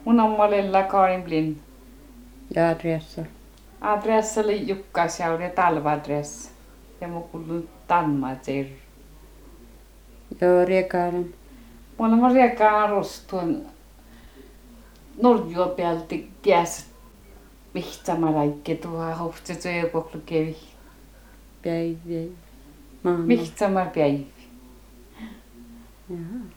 Mun ommalella Karimblin. Ja adressa. Adressa oli Jukkasjauri ja talva-adressa. Ja mun kuuluu Tanmater. Ja riekaaran. Mulla on riekkaan rostuun Norjua päältä kiäs mihtsamaraikki tuohon hohtset ja koklu kevi. Päiviä. Mihtsamar päivi. Jaha.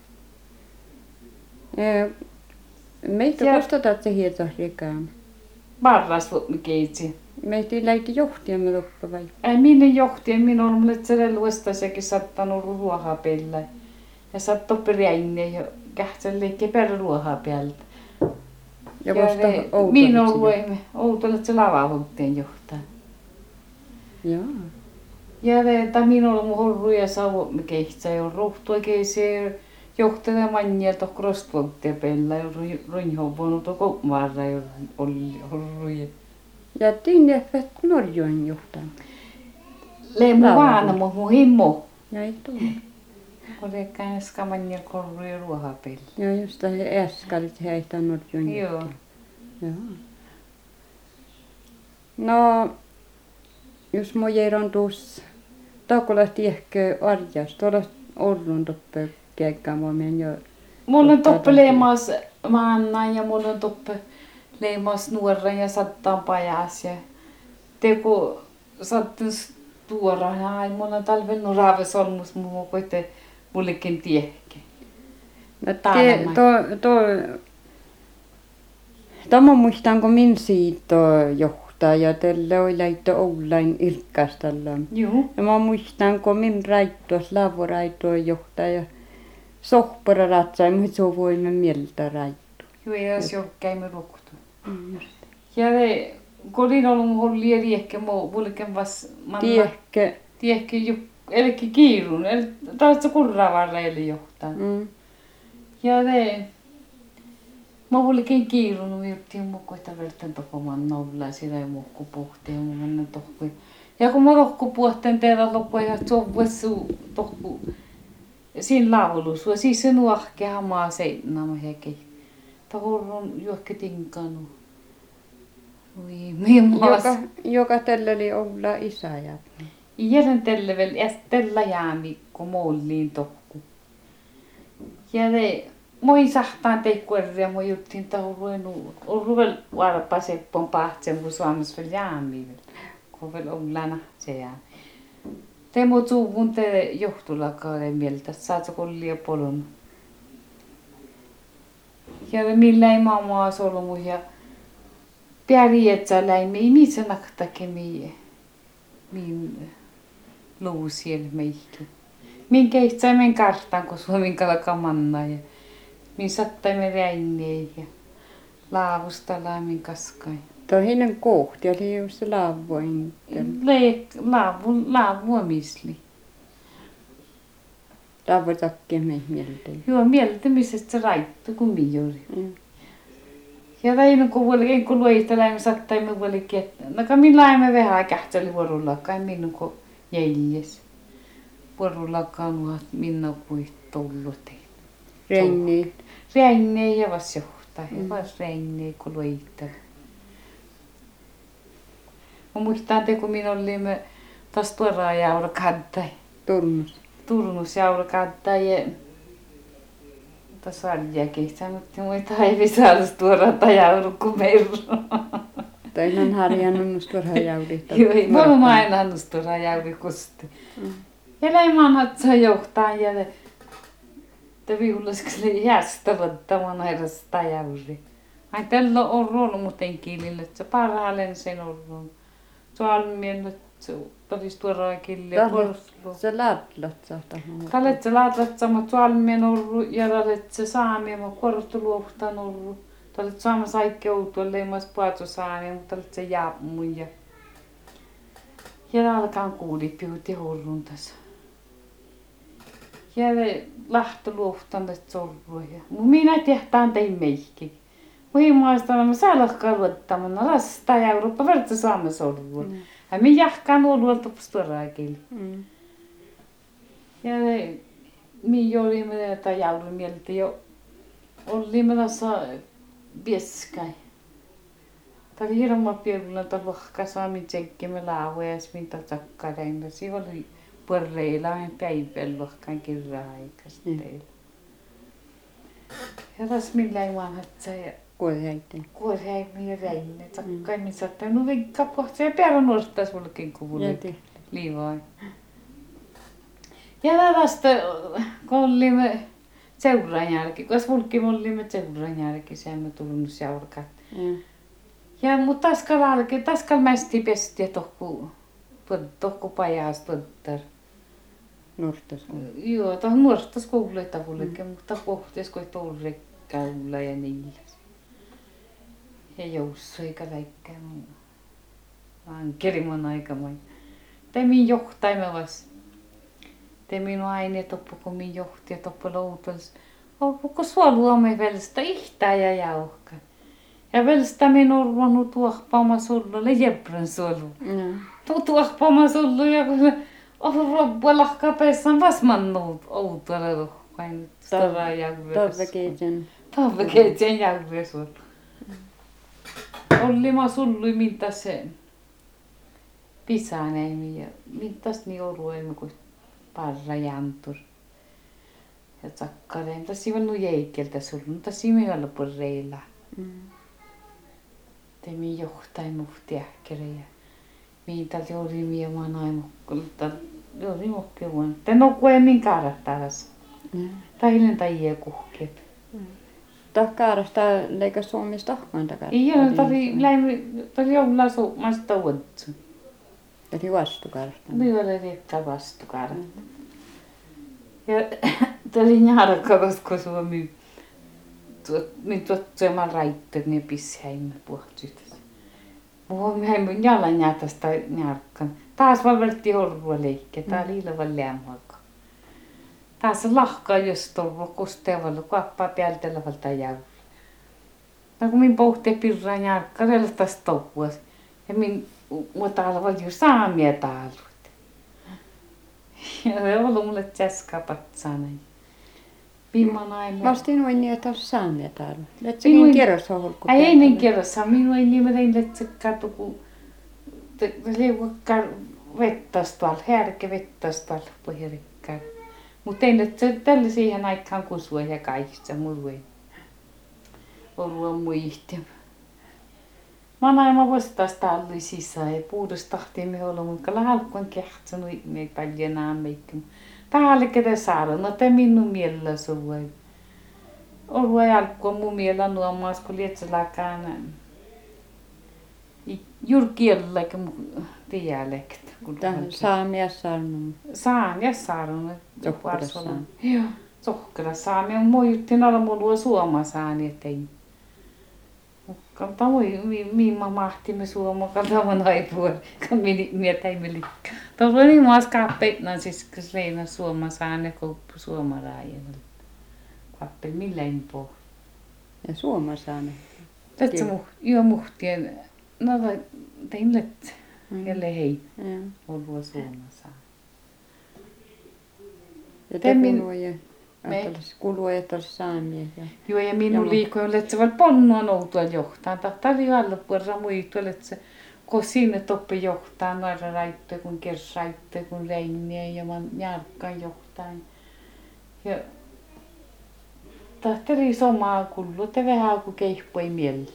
Meitä kostatat se hieta riekkaan. Varras vuotta keitsi. Meitä ei lähti johtiamme loppu vai? Ei minne johti, minä olen mulle tselle luostasekin sattanut ruohaa pellä. Ja sattu periäinne ja kähtselle per ruohaa päältä. Ja vasta minä olen outolle se lavahuhteen johtaa. Joo. Ja että minä olen horru ja sauva kehtsä ja rohtu oikein se johtele manja tohko rostvuotteen pellä ja runhovuonut koukmaarra ja oli horruja. Ja tinnefet Norjoen johtaa. Leemu vaana mun himmo. Ja ei tule. Olekään skamanja korru ja ruohapeli. Joo, just he äskalit heitä Norjoen Joo. Joo. No, jos mun järon tuossa Taukolahti ehkä arjas, tuolla orrun toppe piekkaan voimien jo. Mulla on toppe leimas maanna ja mulla on toppe leimas nuoren ja sattaan pajas ja teko sattin tuora. Ai mulla on talven nurave solmus muu koite mullekin tiehke. No Tämä muistan, kun min siitä johtaa ja tällä oli laittu Oulain irkkastalla. Joo. Ja mä muistan, kun min raittuas lavoraittua johtaa ja sohpara ratsai, mutta se voimme mieltä raittu. Joo, ja se on käymme rukkutu. Ja kun olin ollut mun lieri ehkä mullekin vas manna. Tiehke elikin kiirun, eli taas se kurravarra eli johtaa. Ja mä mullekin kiirun, mä juttiin mukaan, että vertaan tokomaan nollaa siellä ja muukku pohti ja mun mennä tohkui. Ja kun mä tohku pohteen tehdä loppua ja se on vuossu tohku siinä laulussa, siis se nuahke hamaa seinämä heki. Tahurron juokki tinkanu. Joka tällä oli Oula isä ja. Järjen tällä vielä tällä jäämi, kun muulliin tohku. Ja moi sahtaan teikkuerri ja moi juttiin tahurroin ruvel varpa seppon pahtsen, kun Suomessa vielä jäämi. Kun vielä Oulana se jäämi. Te muu suuvun te johtulakaan mieltä, saat se kollia polun. Ja millä ei maailmaa solmu ja pärjätsäläimme, ei mitään naktakin min luusiel meikki. Min kehtsaimen kartan, kun Suomen kalakamanna ja min sattaimen räinneen ja laavustalla min kaskai. Tohinen kohti oli just laavoin. Laavu misli. Laavotakkia mei mieltä. Joo, mieltä missä se raittu kun miori. Ja väinä kun vuoli kun luisteläimme sattaimme vuoli kettä. No kun min laimme vähän kähtseli vuorullakaan minun kun jäljes. Vuorullakaan nuhat minna kui tullut. Reinne ja vas johtaa. Ja vas reinne kun luisteli. Mä muistan te kun minä olimme taas tuoraa jaura kantai. Turnus jaura kantai ja tässä arjakin. Mutta muita ei saada tuoraa jaura kuin meillä. Tai on harjannut tuoraa jauri. Joo, ei mulla aina annus tuoraa jauri kusti. Ja leimanhat saa johtaa ja te viulasiksi jäästä vattamaan herrasta jauri. Ai tällä on ollut muuten kielillä, että parhaalleen sen on. Tuolmien todis tuoraa killia porslua. Se laatlat saattaa. Talet se laatlat sama tuolmien ollut ja talet se saamia, mä korstu luohtaan ollut. Talet saama saikke outua leimas puhatu saamia, mutta talet se jäämun ja. Ja alkaan kuuli piuti horrun tässä. Ja lähtö luohtaan tästä sorrua. Minä tehtään tein meikki. Muhimaista mä saadaan luottamaan, rasta ja Eurooppa verta saamme sorrua. Ja me jahkaan luolta pustoraakille. Ja me olimme tai jaudun mieltä jo olimme tässä pieskai. Tää oli hirma pieluna taluhka saami tsekkimme lauees minta takkareina. Siinä oli puoreilla päivän luokkaan kirjaa aikasta teillä. Ja taas millään vanhatsa ja Kuorhäitten. kuorhäimmin ja räinne. Takkaimin saattaa. No veikka pohtia ja päällä nuorta sulkin kuvulle. Liivaa. Ja vasta kun olimme seuran jälkeen, kun sulki olimme seuran jälkeen, saimme tullut seurakat. Ja mutta taskal mästi pesti tohku pajas tuttar. Nuortaskoulu. Joo, tuohon nuorisoskoululle tavallekin, mutta kohtes kun torrekkäyllä ja niillä. Ja joussu eikä läikkää mun. Vaan kerimon aikamai. Temin johtaimme vasta. Temin aine toppu kun min johti ja toppu loutels. Olko suoluamme välistä ihtää ja jauhka. Ja välistä min orvannut tuohpaama sullulle jäbrän suolu. Tuohpaama sullu ja kun robbua lahkapeessaan vasmannut outolle rohkain. Tavvekeitsen jäbrän suolu. Olli sullui mintas se pisaneemi ja mintas niin oruemme kuin parra jantur. Ja takkareen. Tässä on ollut jeikeltä sullu, mutta siinä ei ollut porreilla. Temin johtain muhti ähkere ja mihin täältä jouri miemaan aimukkulta. Jouri muhki vuonna. Tän on kuemmin kaarattaras. Tahilen tajia kuhkeep. Tahkaarasta leikas Suomesta tahkaan takana. Joo, tuli joulua suumasta uudessa. Eli vastukaarasta. Minä olen riittää vastukaarasta. Ja tuli njarkakas, kun Suomi min tuotsemaan raitteet, niin pissäimme puhutsit. Mulla on jalan jätästä njarkkan. Taas valverti horvua leikkiä. Tää oli ilman lämmäkkä. Taas lahkaa jos torvua kosteavalla, kuappaa päältä valta jäyllä. No kun min pohtii pirraa njarkka, reltas touhuas. Ja min täällä oli jo saamia täällä. Ja se oli mulle tsäskaa patsana. Vastin voin niin, että olisi saamia täällä. Letsäkin kierros on hulkku. Ei ennen kierrossa. Minun ei niin, mä tein letsäkkaa tuku. Leuakkaa vettas tuolla. Härkä vettas tuolla pohjarikkää. Mutta tein letsä tällä siihen aikaan kusua ja kaikista. Mulla ei ollut muistia. Mä naima vastaan täällä sisään ja puudustahtiin me olla. Mutta halkkoon kehtsanut me ei paljon naammeikki. Täällä ketä saada, no te minun mielellä suvai. Olua jalkkoon mun mielellä nuomaas, kun lietsäläkään jurkiellä eikä mun dialekt. Saamia saarnun. Saamia saarnun. Sohkerassa. Joo, sohkerassa saamia. Moi juttiin olla mulla suoma saani tein. Kalta miimma mahtimme suoma, kalta mun haipua, kun mietä ei me liikkaa. Tuolla oli niin maas kaappeitnan siis, kun leina suoma saani kouppu suoma raajalla. Kaappeil milläin po. Ja suoma saani. Tätä joo muhtien, no tein letsä. Jälleen hei, olua suoma saani. Ja te kuluu ja tuossa saamia. Joo, ja minun liikoin letsä vaan ponnua noutua johtaa. Tämä oli alla puolella muitua letsä. Kun sinne toppi johtaa noilla raitteja, kun kersraitteja, kun reiniä ja järkkaan johtaa. Ja tahteli somaa kullu, että vähän kun keihpui mielellä.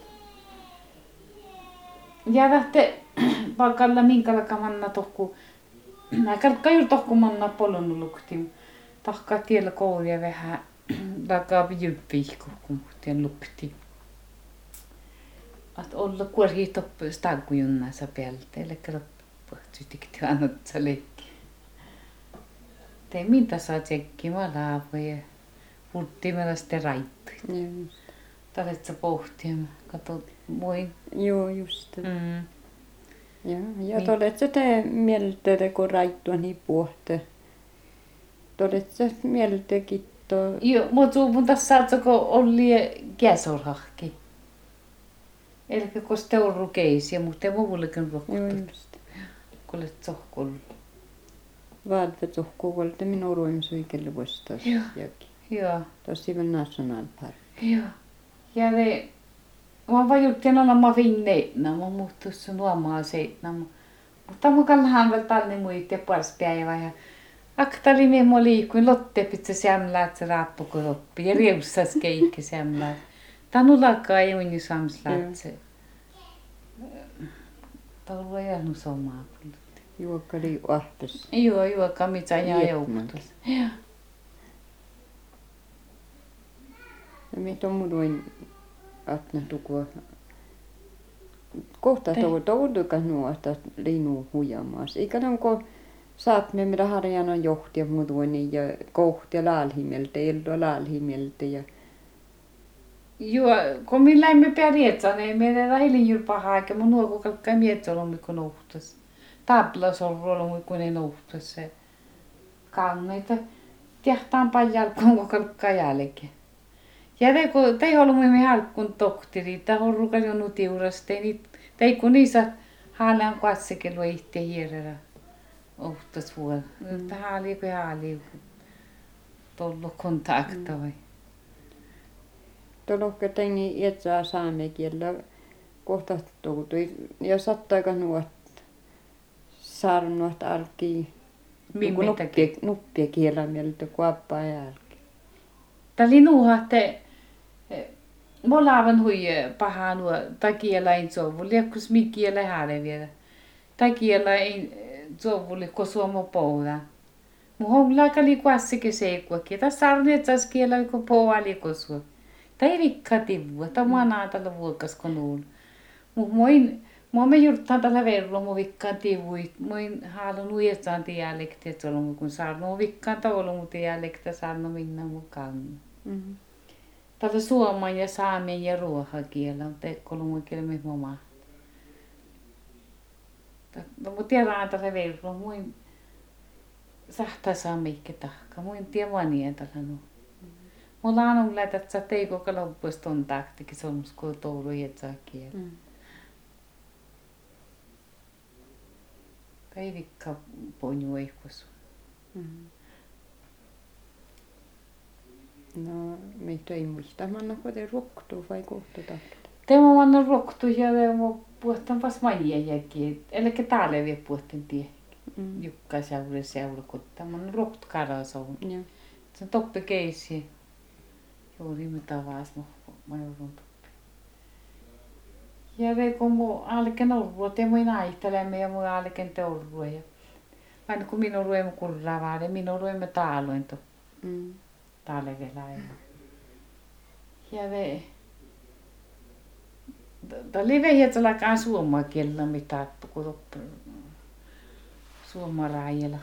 Ja lähtee pakalla minkälaista manna tohku. Mä kalkkaan juuri tohku manna polun luktiin. Tahkaa tiellä kouria vähän takaa jyppihku, kun muhtien luktiin. Att olla kuorhi toppu stagujunnassa päältä, eli loppuhtsytikti annotsa leikki. Te mintä saa tsekkimaan laavoja ja puhuttiin sitten raittuja. Taletsa pohtimaan, katsot moi. Joo, just. Ja toletsa te mieltä, kun raittua niin puhte. Toletsa mieltä kittoa. Joo, mutta tässä saatsako oli käsorhahki. Eli kun te on rukeisia, mutta ei muullekin ruokkuuta. Kun olet sohkulla. Vaadvat sohkuulla, että minun uruin suikelle vuositaisi jokin. Joo. Tuossa on nationalpark. Joo. Ja ne Mä vajuttiin olla mä vinneitna, mä muuttus nuomaa seitna. Mutta mä kallahan vielä talni muitte puolis päivä ja aktali me mä liikuin Lotte pitää sämlää, että se rappuko loppi ja riussas keikki sämlää. Tanu lakaa ei muni samslaa, se taulu ei jäänyt somaa. Juokka oli ahpes. Juokka mitä jää joukkutus. Ja mitä on muuten atna tukua. Kohta toudukas nuosta linu hujamaas. Eikä onko saat me mitä harjana johtia muuten ja kohtia laalhimeltä, eldoa laalhimeltä ja Joo, kun minä läimme pärjätsä, niin meidän rahilin juuri pahaa, eikä mun nuoku kalkkaa mietsolumi kun nouhtas. Tablas on ruolumi kun ei nouhtas se kanneita. Tehtaan pajalkoon kun kalkkaa jälkeen. Ja te olemme me halkkuun tohtiri, ta horrukas jo nutiuras, te kun niissä haalaan katsekin luo itse hierellä ohtas vuonna. Mutta haaliu, tullut kontakta vai. Tolokka tengi etsää saamen kielellä kohta toutui ja sattaika nuot sarnuot alki nuppia kielellä mieltä kuoppaa jälkeen. Tali nuuhatte molavan hui pahaa nuo takiela ei sovuli, kus mi kielä haale vielä. Takiela ei sovuli ko suomo pouda. Mu hollaka li kuassikin seikkuakin. Ta sarnet sas kielä ko pouali ko suo. Ta ei rikka tivua, ta manaa tällä vuokas kun nuun. Mua me jurttaan tällä verran mu vikkaan tivuit. Muin haalun uudestaan dialekti, että se on kun saarno vikkaan taulu mu dialekti saarno minna mukaan. Tällä suoman ja saamen ja ruohakielä on tekkolun kielä me moma. Mu tiedään tällä verran muin sahtaa saameikke tahka. Muin tiedä vania tällä nuun. Mulla on ollut, että sä teikö kaloppuista on taktikin, se on musta toulu jetsää kielä. Päivikka ponju eikos. No, meitä ei muista. Mä annan kote ruoktuu vai kohta tahta. Teema annan ruoktuu ja puhutaan pas maniajakin. Elikkä täällä vielä puhutaan tie. Jukka seurakunta. Mä annan ruoktu karas on. Se on toppi keisi. Juuri mitä vaas mä joudun toppi. Ja kun mun alken orrua, te mun aihtelemme ja mun alken te orrua. Aina kun minun ruemme kurraa vaade, minun ruemme taaloin to. Taale vielä aina. Ja tämä oli vehiätsalakaan suomaa kielellä mitä kun suomalaajilla.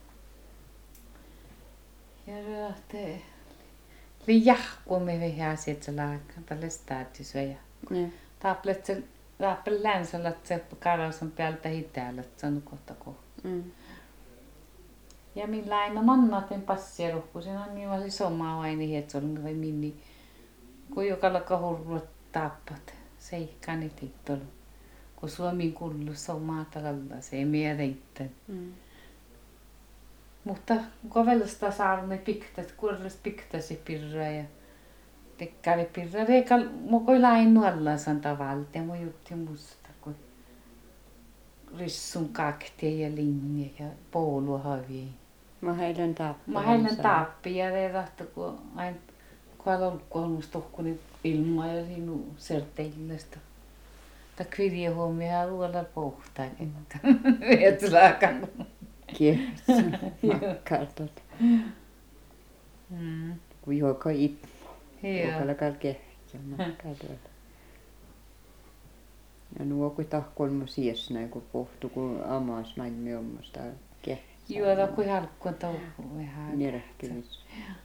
Ja te liiahkuumme vehiätsalakaan tälle staatisöjä. Tappel länsällä, että se karasan päältä hitäällä, että se on kohta kohta. Ja millä aina mannaten passieru, kun siinä on niin paljon somaa aina hietsolun vai minni. Kun joka lakka hurrua tappat, seikkaani tittolu. Kun Suomin kullu somaa talalla, se ei mie reittän. Mutta kun velsta saarne piktat, kurlas piktasi pirraa ja tekkari pirraa. Reikä mokoi lainu allansa tavalta ja mun jutti musta, kun rissun kaktia ja linja ja poulua havii. Mä heidän tappi ja reilahti, kun aina kun on ollut kolmustohkunen ilmaa ja sinun serteillistä. Ta kirje huomioon luolla pohtaa, että vetslakan. Kiitos. Makkartot. Kun joka ippo. Joka lakal kehtää makkartot. Ja nuo kun tahkolmu siesnä, kun pohtuu, kun amas näin myömmasta kehtää. Joo, kun halkkuun touhuu vähän. Nirehkymis.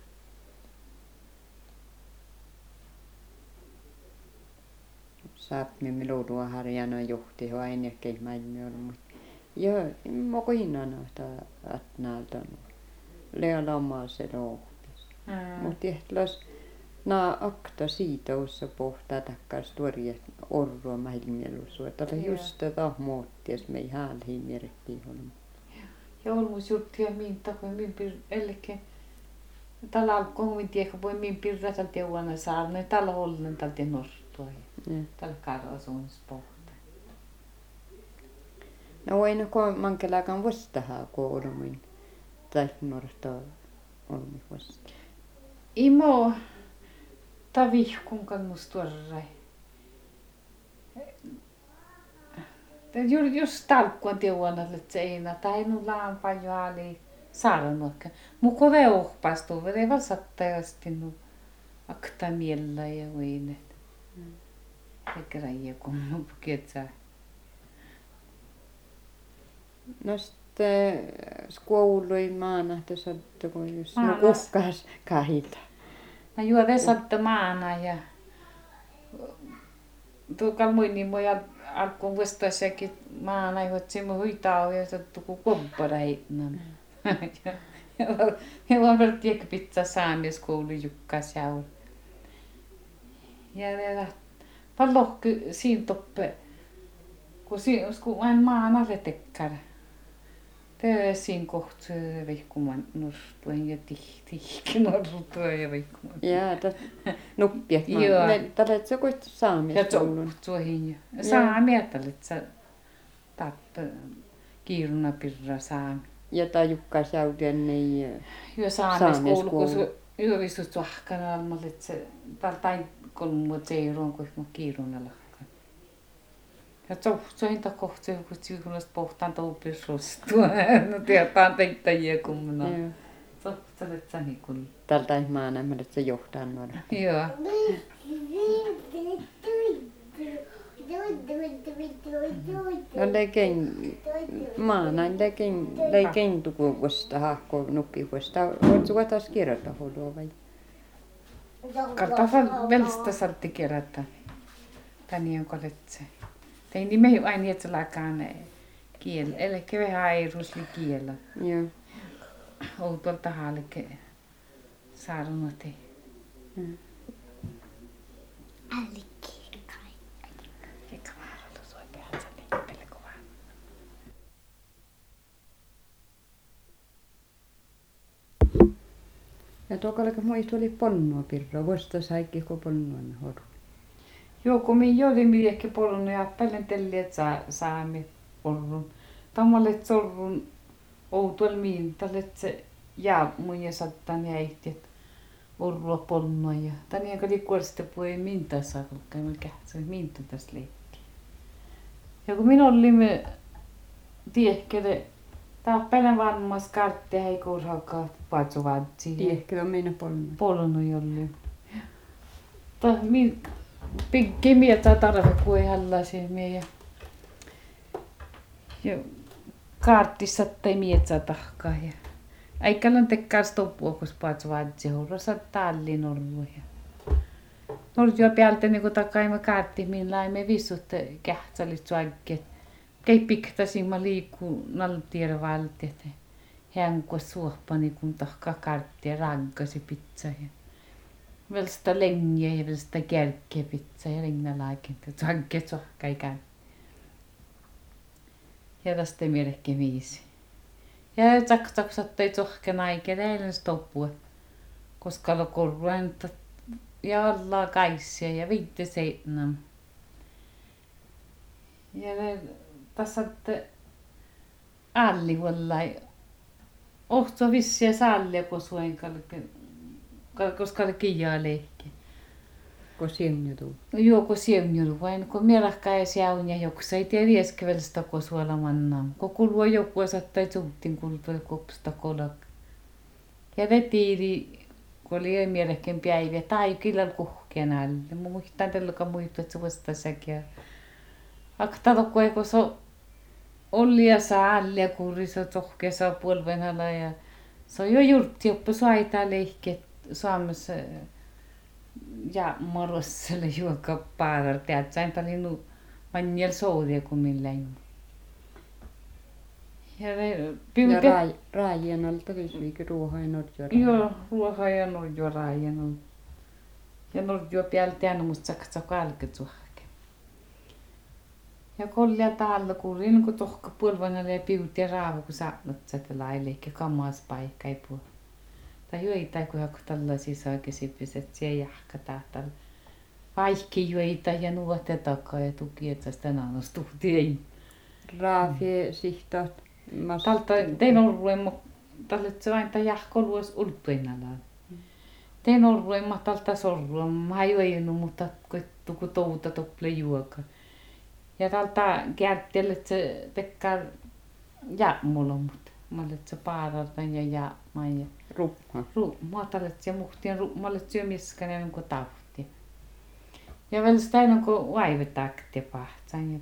Saapmi melodua harjana johti aina kehmäin myömmä. Ja moko hinnan atnaalta leala omaa se lohtis. Mutta ehtilas naa akta siitä ossa pohtaa takkas tuoria orroa mahilmielusua. Tällä just tätä muutties mei häälhiin mierettiin holma. Ja olmus juttuja minta, kun min ellekin tällä alkoon min tiekka voi min pirra tältä juona saarne tällä ollen tältä norstu. pohtua. Tällä kaudella suunnassa pohtaa. No ei no kun mankelakaan vastahaa koulumin. Tai nuorta olmi vasta. Imo ta vihkun kannus tuorre. Just talkkuan tiuannalle, että se ei tai nulla on paljon ali saarannokka. Muko veuhpastu, vede valsattajasti nu akta miellä ja uinet. Eikä räjä kun mu ketsää. No sitten koului maanahto sattui, kun just no kukkas kahilta. No juo vesatta maana ja tuo kalmui niin moja alkuun vuostaisiakin maana, että se mun huitaa ja sattuu kun koppara heittänä. Ja vaan verti ehkä pitää saamieskoulu jukkas jaur. Ja pallohky siinä toppe, kun vain maana retekkär. Tämä siinä kohtaa veikkuman norpuen ja tihki norpuen ja veikkuman. Jaa, nuppiat maan. Joo. Tällä se koit saamieskoulun. Ja tuohin ja saamietalle, että sä tappaa kiiruna pirra saami. Ja tai jukkas jaudien niin Joo saamieskoulu, kun se yövistut tuahkana almalle, että se tältä kolmu seiruun, kun mä kiiruna lahkan. Ja tuohin ta kohtaa, kun siunasta pohtaan toupisrostua. No tietään teittäjiä kun minä. Tuohtalet sä niin kuin. Tältä maana, että se johtaa nuora. Joo. No leikein tukuvuosta hakko nuppivuosta. Oot suka taas kirjoittaa huolua vai? Kartafan velstä saatti kerätä. Tani on koletse. Tein nime aina et lakaan kiel. Eli vähän airusli kiellä. Joo. Outolta haalike saarunati. Ja tuokallakin muista oli ponnua pirroa. Voista saikki kun ponnua horu. Joo, kun minä olin miekki polun ja paljon telli, että saamme porrun. Tammalle sorrun outuel miintalle, että se jää mun ja sattaan ja ehti, että orrua polnua. Ja tani joka likuolista puhui minta saa, kun käymään kähtsä, minta tässä leikki. Ja kun minä olimme tiehkele, tää paljon vanhemmas karttia heikoushakaa paatsuvaatsi. Tiehkele on meidän ponnua. Polnu jolle. Pikki mietää tarve, kun ei hällaisi ja kaartissa ei mietsää tahkaa. Aikalla tekkaa stoppua, kun spaatsu vaatsi horrossa tallin orlu. Norjua päältä niin kun takaimme kaartti, millä me vissut kähtsälit suakkeet. Kei piktasimma liikkuu naltiera valtiet. Hänkua suohpani, kun tahkaa kaarttia rankasi pizza. Välstä lengiä ja välstä kärkeä pizza ja rinnalaikin. Suakkeet suohkai käy. Ja tästä mielekki viisi. Ja taksaksat ei tohken aikeen eilen stoppua. Koska oli korruenta ja alla kaissia ja 57. Ja tässä alli vallai. Ohto vissiä sallia kun suen koska oli kijaa leikki. Kun siemnjutu. Joo, kun siemnjutu vain. Kun mieläkkä ei siaun ja joku ei tiedä vieskevelistä kun suola mannaan. Kun kuluu joku sattai suhtin kultuu kopsta kolak. Ja ne tiiri, kun oli mielekkin päivä, tai kyllä kuhkeen alle. Mä muistan tellukaan muistaa, että se vastaisikin. Aktalo kun ei kun se oli ja saa alle ja kurissa tohkeessa puolvenalla. Ja se on jo jurtti oppi saita leikki Suomessa. Ja morosselle juoka paadar teat sain paljon manjel soudia kuin millään. Ja raajien alta viisviikin ruoha ja norjua. Joo, ruoha ja norjua raajien. Ja norjua päältä ja musta saksa kalket suhke. Ja kollia taalla kuulin kun tohka puolvanalle ja piutti ja raavu kun saanut sätä laille eikä kamas paikka ei puhu. Tai joitain kun haku tällaisia saakesi pyset siellä jahka tahtal. vaihkijoita ja nuote takaa ja tuki, että sitä naanostuhtiin. Raafie sihtot. Talta tein olruemma, talle se vain ta jahkoluos ultuinallaan. Tein olruemma talta sorruemma, mä joinu, mutta kun touta tople juoka. Ja talta kärttele, että se tekkää jäämulla, mutta mä olet se paaraltaan ja jäämaan ja Rupma. Mä talet se muhtien mä olet syömiskäinen kuin tahti. Ja vielä sitä on kuin vaivetakti pahtsan.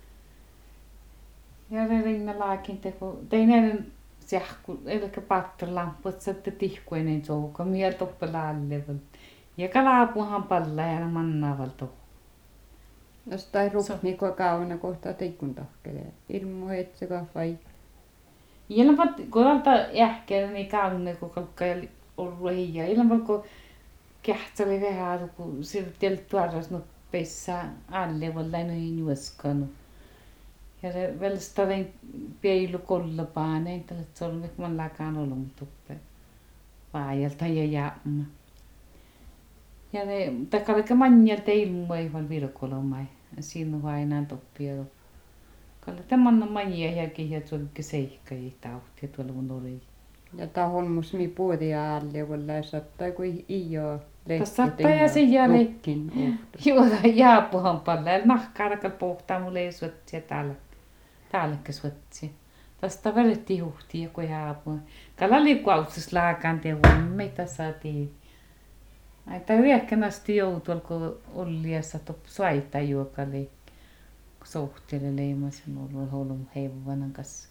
Ja rinna laakin teko, tein ennen sähku, eli patterlampu, että saatte tihkuinen souka, miel toppela allevel. Ja kalaapuhan palla ja mannaavalta. No sitä rupmi kun kauna kohtaa teikun tahkelee. Ilmo etseka vai? Ilman, kun alta jähkeä, niin kaunne, kun kalkka ja ollut hiljaa. Ilman, kun kähtsali vähän, kun sieltä tuodas nopeissa alle, vaan läinoihin juoskanut. Ja se välstäin peilu kollapaaneen, tällä solmi, kun mä lakaan ollut tuppe vaajalta ja jäämä. Ja ne takalika manjalta ilmoa ei vaan virkolomai. Siinä on aina toppia. Kalle tämän manja jäkin ja tuollekin seikka ei tauhtia tuolla mun oli. Ja tahon mus mi puotia alle, valla sattaa kuin ijo. Tässä sattaa ja se jälleen. Juoda jaapuhan palla. Ja nahkaaraka pohtaa mulle ei suotsia täällä. Täälläkin suotsia. Tästä vedetti huhtia kun jaapua. Kalla liikuautsis laakaan teuvon, meitä saatiin. Aita yökkänästi joutuu, kun olliassa top svaita juokali. Sohtele leimasin ollut holun heivanan kanssa.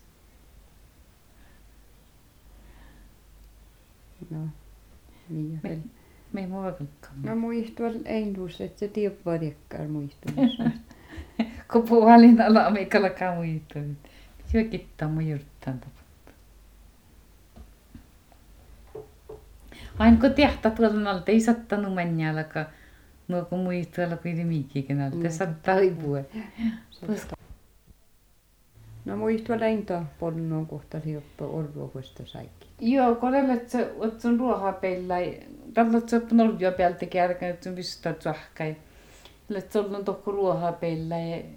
No, niin Me ei mua kalkkaan. No muistuval ei luus, että se tiedä varjekkaan muistumassa. Kun puhalin ala, meikä lakaa muistuvat. Piti kittaa mun jyrttään taputtaa. Aina kun tehtä tuolla alta ei sattanut mennäälläkaan. No kun muistuilla kuitenkin miikikin alta. Sattaa liipua. No muistuval ei taas polnoon kohta sijoittaa orruohuista saikki. Joo, kun olet sun ruohapeillä. Tällä olet soppa norjua päältä kärkään, että sun pystytät suahkai. Olet ollut tohku ruohapeillä.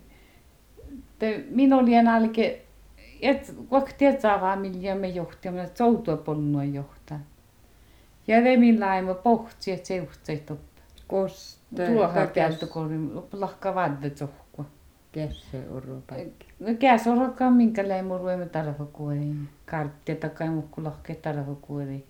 Minä olin alke, että vaikka tiedät saavaa miljoon me johtajamme, että soutua polnua johtaa. Ja remin laima pohti, että se juhtsai toppa. Ruohapeältä kun lahkaa vaadde sohkua. Kässä orruopaikki. No käs orrokaan minkälainen mun ruemme tarhakuoriin. Karttia takai muhku lahkee tarhakuoriin.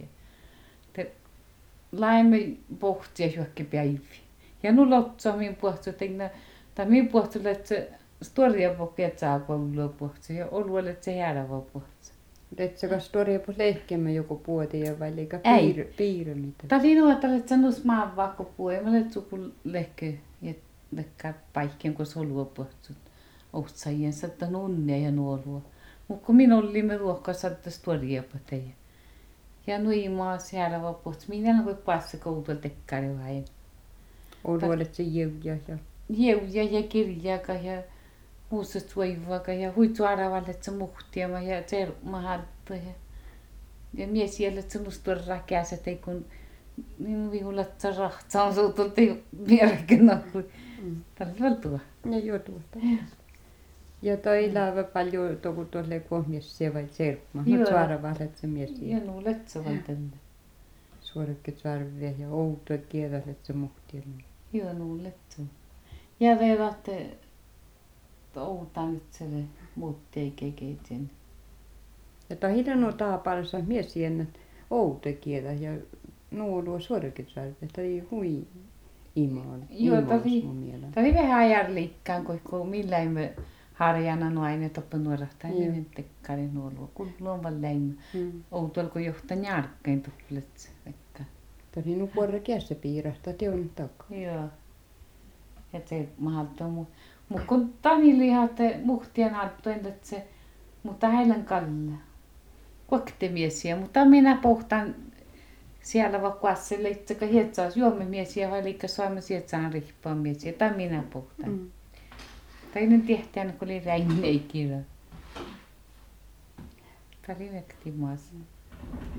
Laime pohti ja juokki päivi. Ja nu lotsaa min puhuttu, tai min puhuttu, että se storia pohkeet saa koulua puhuttu. Ja oluelle, että se jäädävä puhuttu. Et se storia puhuttu lehkemme joku puotia vai liika piirre mitä? Tämä oli nuotalle, että se nus maan vaikka puhe. Mä olet suku lehke ja lekkää paikkeen, kun solua puhuttu. Ohtsajien saattaa nunnia ja nuolua. Mutta kun minä olimme ruokaa saattaa storia puhuttu. Ja nuimaa siellä vaan puhuttu. Minä en voi päästä kouluun tekkäri vain. Oluelle se jeuja ja... Jeuja ja kirjaka ja muustat suivaka ja huitsuaravalle, että se muhtiama ja tsermahalta ja mies siellä, että se musturra käset ei kun niin vihulat sa rahtsaan suutulta mieläkin nahui. Tällä tavalla tuo. Ja joo tuota. Ja toi läävä paljon toku tuolle kohmies se vai tserma. No suaravalle, että se mies ja nuulet se valtelle. Suorakket sarvia ja outo kielä, että se muhtiama. Joo nuulet se. Ja veelatte outaan nyt se muutti eikä keitsin. Ja ta hiljano taapalsa mies siennät outo kielä ja nuoluo suorakket sarvia. Tai hui imaan. Joo, tämä oli vähän ajarliikkään, kun millään me harjana nuaine toppa nuorahtaa niin tekkari nuolua. Kun luovan läimä outoilla, kun johtaa järkkäin tuplet. Tämä oli nukuorra kässä piirahtaa teon takaa. Joo. Että se mahaltaa mutta kun Tanili haatte muhtien halttoin, että se, mutta heillä kalla. Koktemies, mutta minä pohtan siellä vaikka se että hietsaas juomemiesiä vai liikka saamme sietsaan rihpaa miesiä. Tai minä pohtan. Tai nyt tehtiin, kun oli räinneikillä. Tämä oli vekti maassa.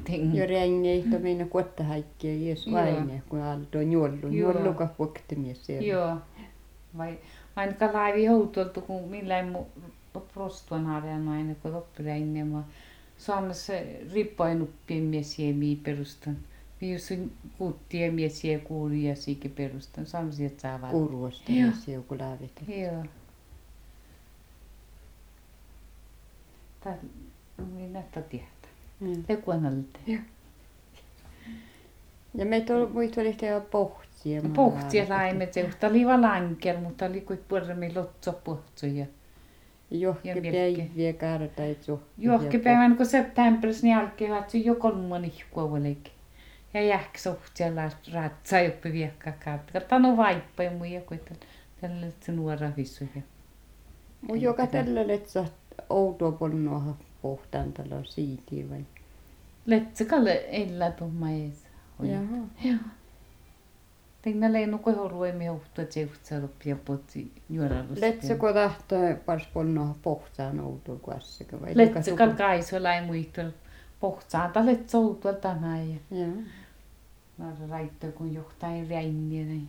Jo rängeihto minä kuottahäikkiä ies vaine, kun alto juollu. Juolluka puoktimies siellä. Joo. Vai ainakaan laivi houtoltu, kun millään prostuan harjan aina, kun loppuräinne. Suomessa riippainut mies jämii perustan. Viusin kuuttien mies jää kuulia siikä perustan. Suomessa saa vaan. Kuuruosta mies joku laavita. Joo. Minä tiedän. Teku on ollut. Ja meitä on muita oli tehdä pohtia. Pohtia laimet. Tämä oli vaan lanker, mutta oli kuin puolemme lotso pohtia. Johki päiviä kartait johki. Johki päivän, kun septemberissa niin alkoi, että se jo 3 ihkua olikin. Ja jähks ohtialla ratsaa joppi viekkaa kautta. Tämä on vaippa ja muja, kun tällä se nuora vissuja. Mun joka tällä letsä outoa polnoa pohtaan tällä siitiin vai? Letsäkalle elää tuomma ees. Jaha. Joo. Tein leinu kohoruimi ohtu, että se juhtsaa loppia potsi juoralusta. Letsäko tahtaa pars polnoa pohtaan outoa kuassaka vai? Letsäkal kaisolla ei muistel pohtaan, ta letsä outoa tänään. Joo. Mä raittaa kun johtain räinniä näin.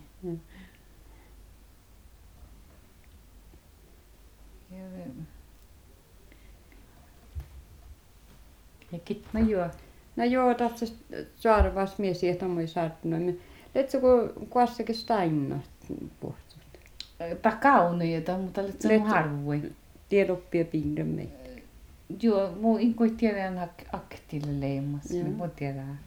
Ja kitma juo. No joo, tässä saarvas mies sieltä moi saartunut. Letsä kun kuassakin stainnat pohtuu. Ta kauneita, mutta letsä on harvoin. Tiedoppia pingdön meitä. Joo, mun inkoi tiedän aktille leimassa, niin mun tiedän.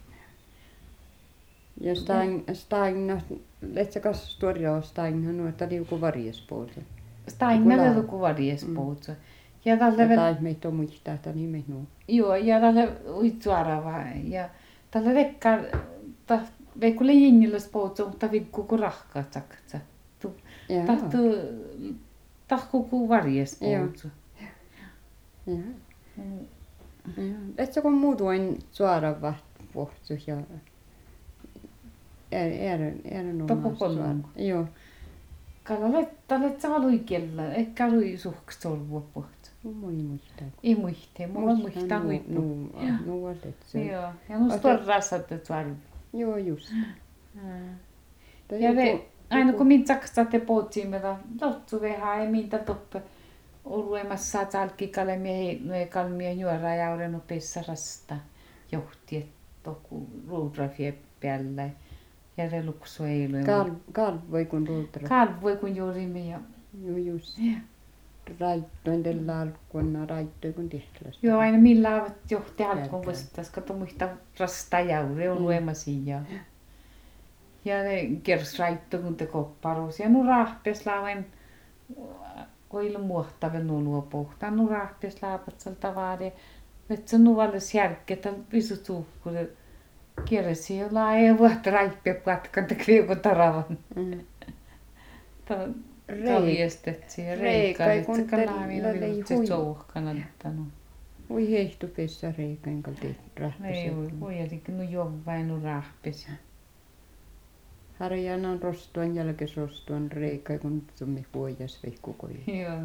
Ja stainnat, letsä kas tuoria stainnat nuorta liuku varjespuolta. Stainnat liuku varjespuolta. Ja tälle meitä on muistaa, että nimet nuo. Joo, ja tälle uitsuarava. Ja tälle rekka, veikulle jengilläs puhuttu, mutta vikku kun rahkaat saksa. Tahku kun varjes puhuttu. Et sä kun muutoin suorava puhuttu ja erinomaisesti. Joo. Kallet saa luikella, eikä lui suhks solvua puhuttu. Moi muistaa. Ei muistaa, mulla muistaa huippu. Joo, ja nusta on rassat, että suorva. Joo, just. Ja aina kun minä saksaatte potsiin, meillä lotsu vähän, ei minä toppe oluemassa saat alkikalle miehen kalmia juoraa ja olen opissa rasta johti, että toku ruudrafie päällä. Ja reluksu ei ole. Kalvoi kun ruudrafie. Kalvoi kun juurimme ja. Joo, just. Raittoin tällä alkuun, raittoi kun tehtälästä. Joo, aina millä ovat johti alkuun vastaan, kato muista rasta jauri oluemasi ja ne kers raittoi kun te kopparuus. Ja nu rahpes laaven koilu muohtaven nuolua pohtaan. Nu rahpes laapat salta vaade. Nyt se nuvalles järkketä pisut suhkulle. Kierresi jo laaja vuotta raippia patkan te kriukun taravan. Raviestetsi ja reikä. Kun tällä ei souhkana. Ui heihtu pessä reikä, enkä rahpes. Ei voi, no jo vain nu rahpes. Harjana on rostuan jälkeen rostuan reikä, kun tuli vuojas vehkukoja. Joo.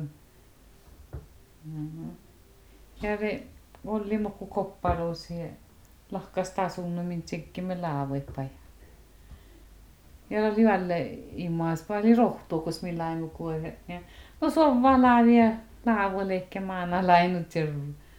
Ja se oli muku kopparuus ja lahkas asunnon min tsekkimme laavoipäin. Ja oli välle imaas paljon rohtua, kun millä ei kuole. No se on valaa ja laavoille ehkä maana lainut ja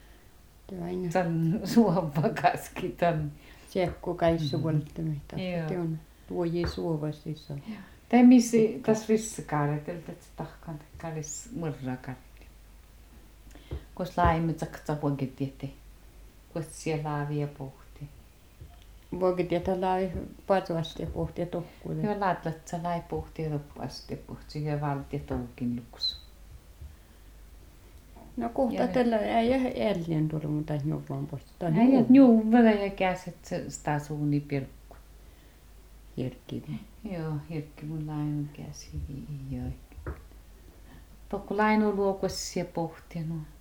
suoppa kaskitan. Tsekku kaissu volttamista. Joo. Tuoji suovasti. Tai missä tässä rissakaaret, että se tahkaan tekkaris murrakaaret. Kos laimet saksa voikin tietää, kos siellä laavia pohti. Voikin tietää laavi patvaasti pohti ja tohkuille. Joo, laatlat sä lai pohti ja toppaasti pohti ja valti ja toukin luks. No kohta tällä ei ällien tuolla, mutta ei ole vaan pohti. Ei ole juuvella ja käsit sitä suuni pirkku. Hirkki. Joo, hirkki mun lainun käsi. Tokko lainu luokossa ja pohti.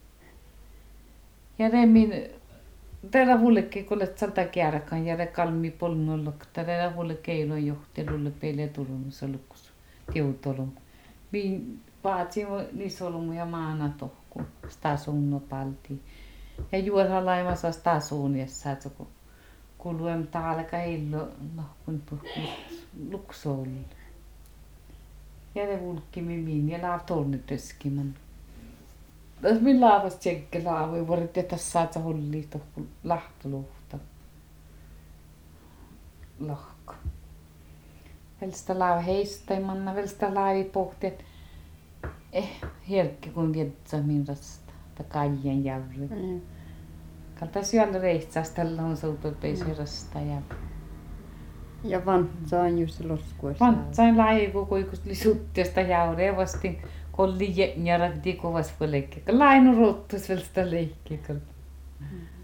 Ja remmin, tällä hullekin, kun olet salta kärkään ja kalmi polngolla, tällä hullekin ei ole johtelulle peille turunnossa lukus. Tiutolum. Min paatsi niissä ollut ja maana tohku. Sitä sunno palti. Ja juoda laimassa sitä suuniassa, että kun kuluem täällä kaillo kun luksoul. Ja ne vulkki min ja laav torni töskiman. Jos min laavas tjekke laavoi vorit ja tässä saat holli tohku lahtoluhta. Lohko. Välstä laav heistä manna välstä laavi pohti et herkki kun vietsä min rasta. Ta kaijan järvi. Kalta syöllä reitsas tällä on soutu peisi rasta ja ja vantsaan just loskuessa. Vantsaan laivu kuikus lisuttiasta jaure vastin kolli järakti kovas pelekki. Lainu rottus välstä leikki.